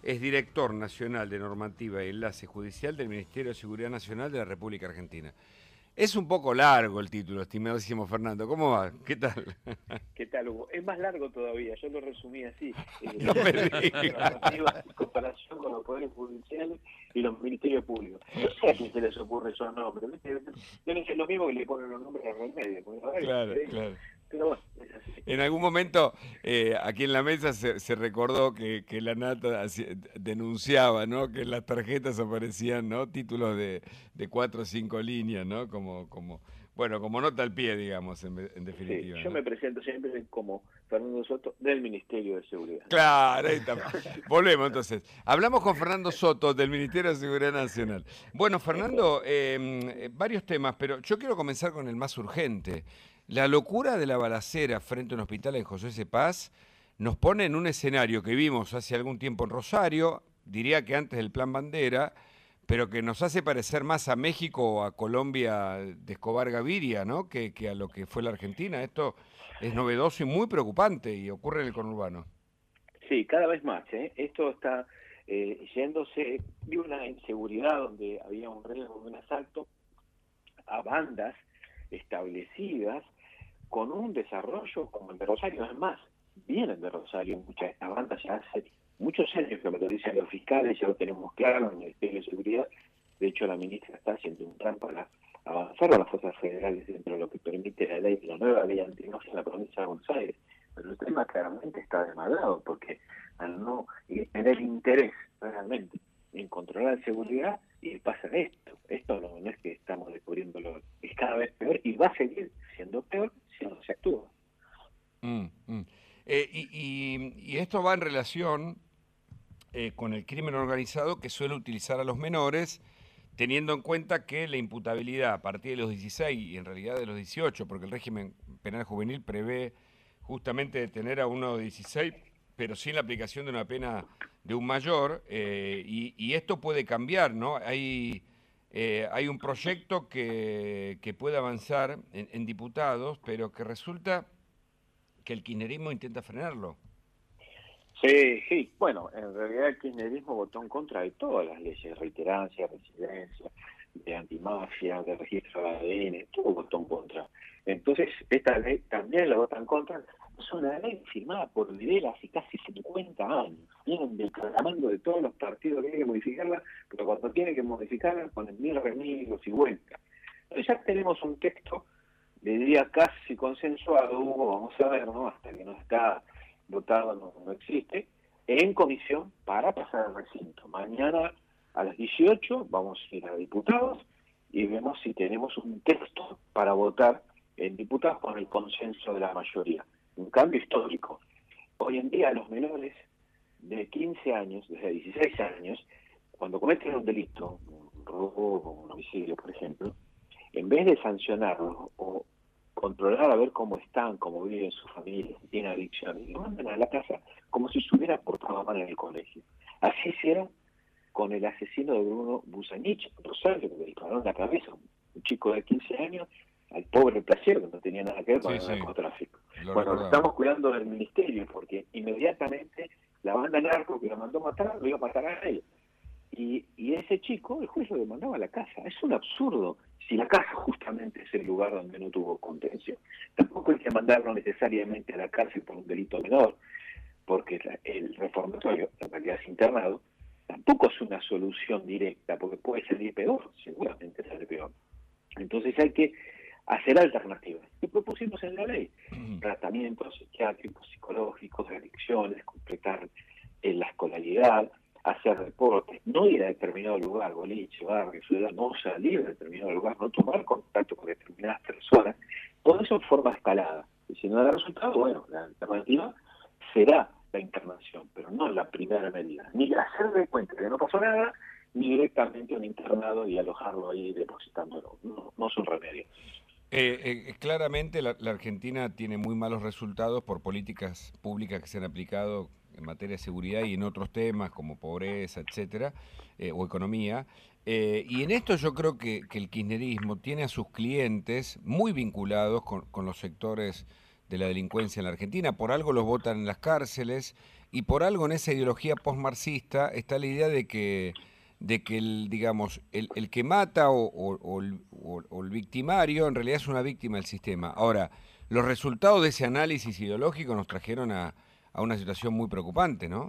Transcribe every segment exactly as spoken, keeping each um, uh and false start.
es director nacional de normativa y enlace judicial del Ministerio de Seguridad Nacional de la República Argentina. Es un poco largo el título, estimadísimo Fernando. ¿Cómo va? ¿Qué tal? ¿Qué tal, Hugo? Es más largo todavía, yo lo resumí así. Eh, No me digas. en comparación con los poderes judiciales y los ministerios públicos. No sé a quién se les ocurre esos nombres. Deben ser lo mismo que le ponen los nombres al remedio. Claro, claro. Pero bueno, es así. En algún momento, eh, aquí en la mesa se, se recordó que, que la Nata hacía- denunciaba, ¿no? Que en las tarjetas aparecían, ¿no? Títulos de, de cuatro o cinco líneas, ¿no? Como, como, bueno, como nota al pie, digamos, en, en Sí, definitiva, yo ¿no? me presento siempre como Fernando Soto del Ministerio de Seguridad. Claro, ahí está. Volvemos entonces. Hablamos con Fernando Soto del Ministerio de Seguridad Nacional. Bueno, Fernando, eh, varios temas, pero yo quiero comenzar con el más urgente. La locura de la balacera frente a un hospital en José C. Paz nos pone en un escenario que vimos hace algún tiempo en Rosario, diría que antes del Plan Bandera, pero que nos hace parecer más a México o a Colombia de Escobar Gaviria, ¿no? Que, que a lo que fue la Argentina. Esto es novedoso y muy preocupante y ocurre en el conurbano. Sí, cada vez más. ¿eh? Esto está eh, yéndose de una inseguridad donde había un riesgo de un asalto a bandas establecidas con un desarrollo como el de Rosario. Es más, vienen de Rosario muchas de estas bandas ya hace muchos años que me lo dicen los fiscales, ya lo tenemos claro en el Ministerio de Seguridad. De hecho, la ministra está haciendo un plan para avanzar a las fuerzas federales dentro de lo que permite la ley, la nueva ley antimafia en la provincia de Buenos Aires. Pero el tema claramente está desmadrado, porque al no tener interés realmente en controlar la seguridad, y pasa esto. Esto no, no es que estamos descubriéndolo, es cada vez peor y va a seguir siendo peor si no se actúa. Mm, mm. Eh, y, y- y esto va en relación eh, con el crimen organizado que suele utilizar a los menores, teniendo en cuenta que la imputabilidad a partir de los dieciséis y en realidad de los dieciocho, porque el régimen penal juvenil prevé justamente detener a uno de dieciséis, pero sin la aplicación de una pena de un mayor, eh, y, y esto puede cambiar, ¿no? Hay, eh, hay un proyecto que, que puede avanzar en, en diputados, pero que resulta que el kirchnerismo intenta frenarlo. Sí, sí. Bueno, en realidad el kirchnerismo votó en contra de todas las leyes de reiterancia, residencia, de antimafia, de registro de A D N, todo votó en contra. Entonces, esta ley también la vota en contra. Es una ley firmada por Videla hace casi cincuenta años. Vienen declamando de todos los partidos que hay que modificarla, pero cuando tiene que modificarla ponen mil remedios y vueltas. Entonces ya tenemos un texto, le diría casi consensuado, Hugo, vamos a ver, ¿no? Hasta que no está votado, no, no existe, en comisión para pasar al recinto. Mañana a las dieciocho vamos a ir a diputados y vemos si tenemos un texto para votar en diputados con el consenso de la mayoría. Un cambio histórico. Hoy en día los menores de quince años, desde dieciséis años, cuando cometen un delito, un robo, un homicidio, por ejemplo, en vez de sancionarlos o controlar a ver cómo están, cómo viven sus familias, si tienen adicciones, y lo mandan a la casa como si se hubiera portado mal en el colegio. Así hicieron con el asesino de Bruno Busanich, Rosario, que le disparó en la cabeza, un chico de quince años, al pobre Placiero, que no tenía nada que ver con Sí, el sí, narcotráfico. lo Bueno, lo recordaba. estamos cuidando del ministerio, porque inmediatamente la banda narco que lo mandó a matar, lo iba a matar a él. Y, y ese chico, el juez lo demandaba a la casa. Es un absurdo si la casa justamente es el lugar donde no tuvo contención. Tampoco hay que mandarlo necesariamente a la cárcel por un delito menor, porque la, el reformatorio, en realidad es internado, tampoco es una solución directa, porque puede salir peor, seguramente sale peor. Entonces hay que hacer alternativas. Y propusimos en la ley tratamientos psiquiátricos, psicológicos, de adicciones, completar en la escolaridad, hacer deporte, no ir a determinado lugar, boliche, barrio, ciudad, no salir a determinado lugar, no tomar contacto con determinadas personas, todo eso en forma escalada. Y si no da resultado, bueno, la alternativa será la internación, pero no la primera medida. Ni hacer de cuenta que no pasó nada, ni directamente un internado y alojarlo ahí depositándolo. No, no son remedios. Eh, eh, claramente la, la Argentina tiene muy malos resultados por políticas públicas que se han aplicado en materia de seguridad y en otros temas como pobreza, etcétera, eh, o economía. Eh, y en esto yo creo que, que el kirchnerismo tiene a sus clientes muy vinculados con, con los sectores de la delincuencia en la Argentina. Por algo los votan en las cárceles y por algo en esa ideología postmarxista está la idea de que, de que el, digamos, el, el que mata o, o, o el, o, o el victimario en realidad es una víctima del sistema. Ahora, los resultados de ese análisis ideológico nos trajeron a, a una situación muy preocupante, ¿no?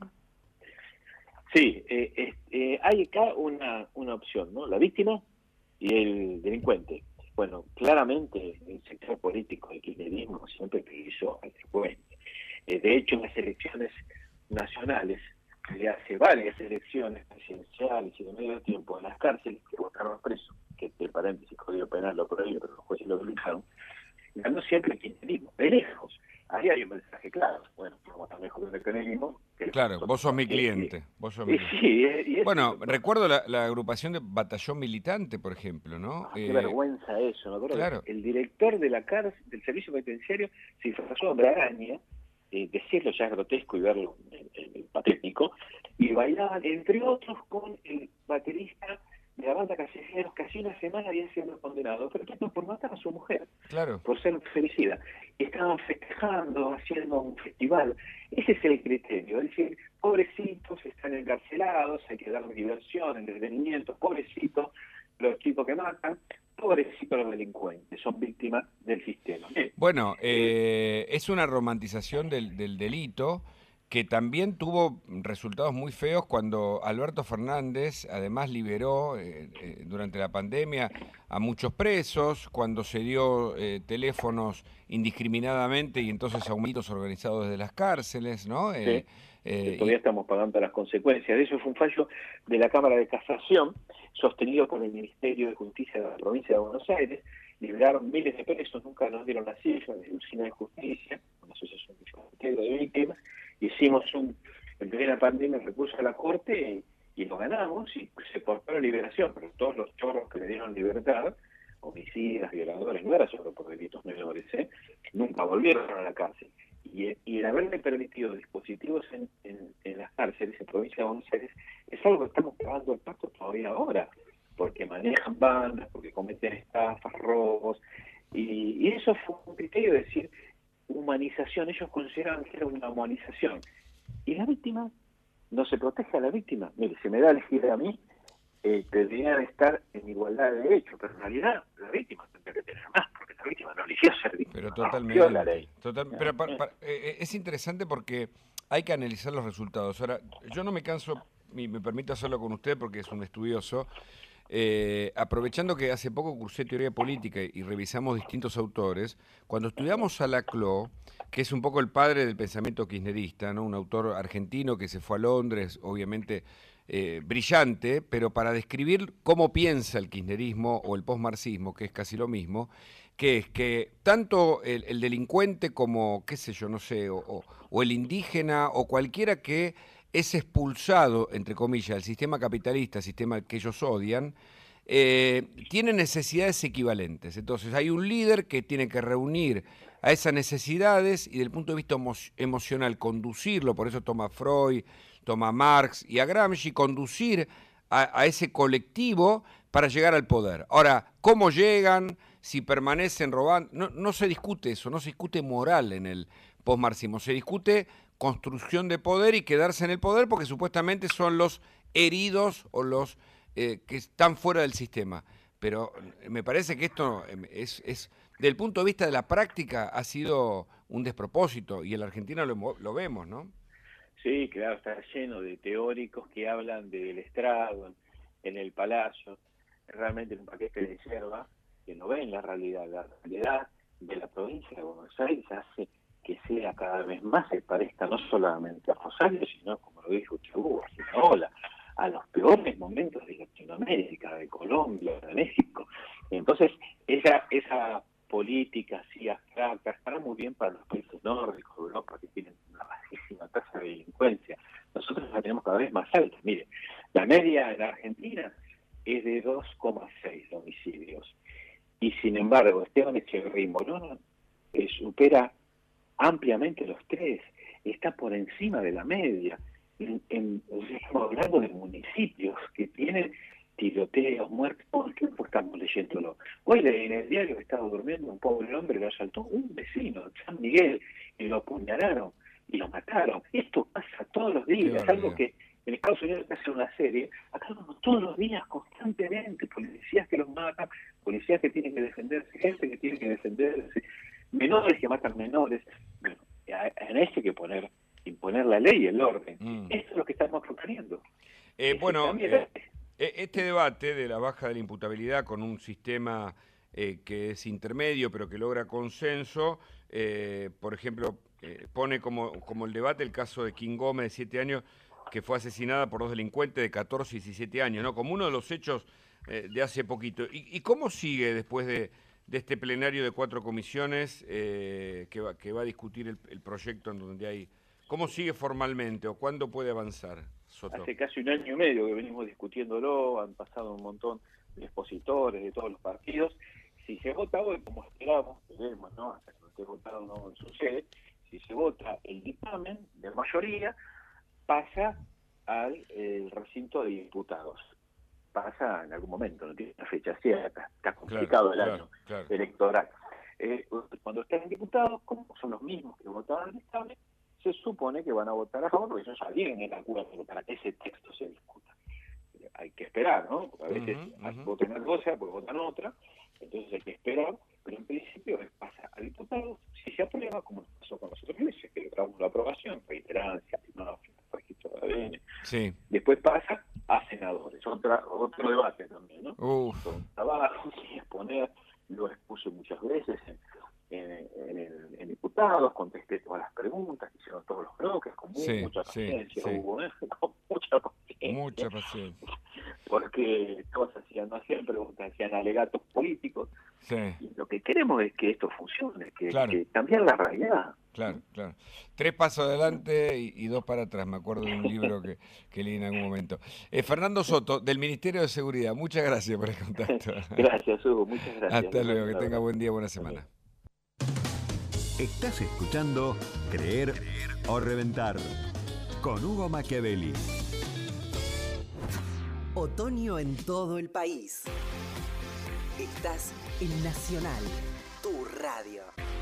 Sí, eh, eh, eh, hay acá una, una opción, ¿no? La víctima y el delincuente. Bueno, claramente el sector político del kirchnerismo siempre priorizó al delincuente. Eh, de hecho, en las elecciones nacionales, que hace varias elecciones presidenciales y de medio tiempo en las cárceles que votaron presos, que entre paréntesis Código Penal lo prohíbe, pero los jueces lo obligaron, ganó siempre el kirchnerismo, de lejos. Ahí hay un mensaje claro. Bueno, vamos a mejor el kirchnerismo que el Claro, vos sos mi y, y, cliente, vos sos mi y cliente. sí, y eso es Bueno, lo que pasa. recuerdo la, la agrupación de Batallón Militante, por ejemplo, ¿no? Ah, qué Eh, vergüenza eso, ¿no? Creo claro, que el director de la cárcel, del servicio penitenciario, se disfrazó de araña, eh, decirlo ya es grotesco y verlo en, en, en patético, y bailaban, entre otros, con el baterista de la banda Callejeros, que hace una semana habían sido condenados, pero todo por matar a su mujer, claro. por ser femicida. Estaban festejando, haciendo un festival. Ese es el criterio, es decir, pobrecitos están encarcelados, hay que darles diversión, entretenimiento, pobrecitos los chicos que matan, pobrecitos los delincuentes, son víctimas del sistema. Bien. Bueno, Eh, eh, es una romantización del, del delito que también tuvo resultados muy feos cuando Alberto Fernández además liberó eh, eh, durante la pandemia a muchos presos, cuando se dio eh, teléfonos indiscriminadamente y entonces aumentos organizados desde las cárceles, ¿no? Eh, sí, que eh, todavía y estamos pagando las consecuencias. De eso fue un fallo de la Cámara de Casación, sostenido por el Ministerio de Justicia de la provincia de Buenos Aires. Liberaron miles de presos, nunca nos dieron la cifra de la Oficina de Justicia, una asociación de víctimas. Hicimos un, en plena pandemia, recurso a la Corte y, y lo ganamos y se portó la liberación, pero todos los chorros que le dieron libertad, homicidas, violadores, no era solo por delitos menores, ¿eh? Nunca volvieron a la cárcel. Y, y el haberle permitido dispositivos en, en, en las cárceles, en provincia de Buenos Aires, es algo que estamos pagando el pato todavía ahora, porque manejan bandas, porque cometen estafas, robos, y, y eso fue un criterio de decir humanización. Ellos consideraban que era una humanización. Y la víctima, no se protege a la víctima. Mire, si me da a elegir a mí, eh, deberían estar en igualdad de derechos, pero en realidad la víctima tendría que tener más, porque la víctima no eligió ser víctima, pero no rompió la totalmente, ley. total, pero pa- pa- eh, es interesante porque hay que analizar los resultados. Ahora, yo no me canso, y me permito hacerlo con usted porque es un estudioso, eh, aprovechando que hace poco cursé teoría política y revisamos distintos autores, cuando estudiamos a Laclau, que es un poco el padre del pensamiento kirchnerista, ¿no? Un autor argentino que se fue a Londres, obviamente eh, brillante, pero para describir cómo piensa el kirchnerismo o el postmarxismo, que es casi lo mismo, que es que tanto el, el delincuente como, qué sé yo, no sé, o, o, o el indígena o cualquiera que es expulsado, entre comillas, del sistema capitalista, sistema que ellos odian, eh, tiene necesidades equivalentes. Entonces hay un líder que tiene que reunir a esas necesidades y desde el punto de vista emo emocional conducirlo, por eso toma Freud, toma Marx y a Gramsci, conducir a, a ese colectivo para llegar al poder. Ahora, ¿cómo llegan? Si permanecen robando, no, no se discute eso, no se discute moral en el postmarxismo, se discute construcción de poder y quedarse en el poder porque supuestamente son los heridos o los eh, que están fuera del sistema. Pero me parece que esto es, es, desde el punto de vista de la práctica, ha sido un despropósito y en la Argentina lo, lo vemos, ¿no? Sí, claro, está lleno de teóricos que hablan del estrado, en, en el palacio, realmente un paquete de hierba que no ven la realidad. La realidad de la provincia de Buenos Aires hace que sea cada vez más, se parezca no solamente a Rosario, sino, como lo dijo Chabú, a Ola, a los peores momentos de Latinoamérica, de Colombia, de México. Entonces, esa, esa política así abstracta estará muy bien para los países nórdicos, Europa, que tienen una bajísima tasa de delincuencia. Nosotros la tenemos cada vez más alta. Mire, la media en Argentina es de dos coma seis homicidios. Y sin embargo, Esteban Echeverría y Morón eh, supera ampliamente los tres, está por encima de la media. En, en, estamos hablando de municipios que tienen tiroteos, muertes, todo el tiempo estamos leyéndolo. Hoy en el diario que estaba durmiendo un pobre hombre, lo asaltó un vecino, San Miguel, y lo apuñalaron y lo mataron. Esto pasa todo tener que hacer una serie, acá vemos todos los días, constantemente, policías que los matan, policías que tienen que defenderse, gente que tiene que defenderse, menores que matan menores. Bueno, en eso hay que poner, imponer la ley y el orden. Mm. Eso es lo que estamos proponiendo. Eh, bueno, eh, este debate de la baja de la imputabilidad con un sistema eh, que es intermedio, pero que logra consenso, eh, por ejemplo, eh, pone como, como el debate el caso de King Gómez, de siete años, que fue asesinada por dos delincuentes de catorce y diecisiete años, ¿no? Como uno de los hechos eh, de hace poquito. ¿Y, y cómo sigue después de, de este plenario de cuatro comisiones eh, que, va, que va a discutir el, el proyecto en donde hay... ¿Cómo sigue formalmente o cuándo puede avanzar, Soto? Hace casi un año y medio que venimos discutiéndolo, han pasado un montón de expositores de todos los partidos. Si se vota hoy, como esperamos, veremos, ¿no? Hasta que no esté votado no sucede. Si se vota el dictamen de mayoría, pasa al el recinto de diputados. Pasa en algún momento, no tiene una fecha cierta, está complicado claro, el año claro, claro. electoral. Eh, cuando están en diputados, como son los mismos que votaron el dictamen, se supone que van a votar a favor, porque eso ya viene en el acuerdo para que ese texto se discuta. Hay que esperar, ¿no? Porque a veces uh-huh, uh-huh. votan una cosa, pues votan otra, entonces hay que esperar, pero en principio pasa a diputados, si se aprueba, como pasó con las otras leyes, que logramos la aprobación, reiterancia, antimafia, registro de A D N, sí. Después pasa a senadores, otra, otro debate también, ¿no? Uf. Son trabajos, sin exponer, lo expuse muchas veces en En, en, en, en diputados, contesté todas las preguntas, hicieron todos los bloques, con sí, mucha paciencia, sí, sí. Hubo, ¿eh? con mucha paciencia. Mucha paciencia. Porque todos hacían, no hacían preguntas, hacían alegatos políticos. Sí. Y lo que queremos es que esto funcione, que, claro. que cambiar la realidad. Claro, claro. Tres pasos adelante y, y dos para atrás, me acuerdo de un libro que, que leí en algún momento. Eh, Fernando Soto, del Ministerio de Seguridad, muchas gracias por el contacto. Gracias, Hugo, muchas gracias. Hasta luego, que tenga buen día, buena semana. Estás escuchando Creer o Reventar con Hugo Machiavelli. Otoño en todo el país. Estás en Nacional, tu radio.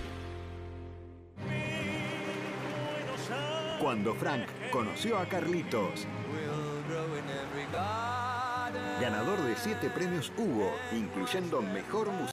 Cuando Frank conoció a Carlitos. Ganador de siete premios Hugo, incluyendo Mejor Música.